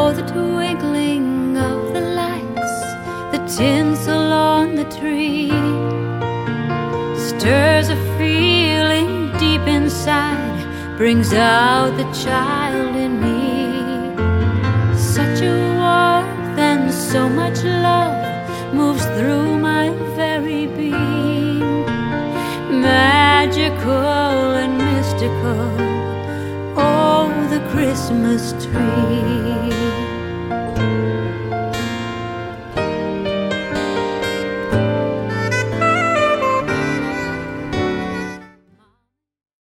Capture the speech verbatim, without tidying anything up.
Oh, the twinkling of the lights, the tinsel on the tree, stirs a feeling deep inside, brings out the child in me. Such a warmth and so much love moves through my very being, magical and mystical. Oh, the Christmas tree.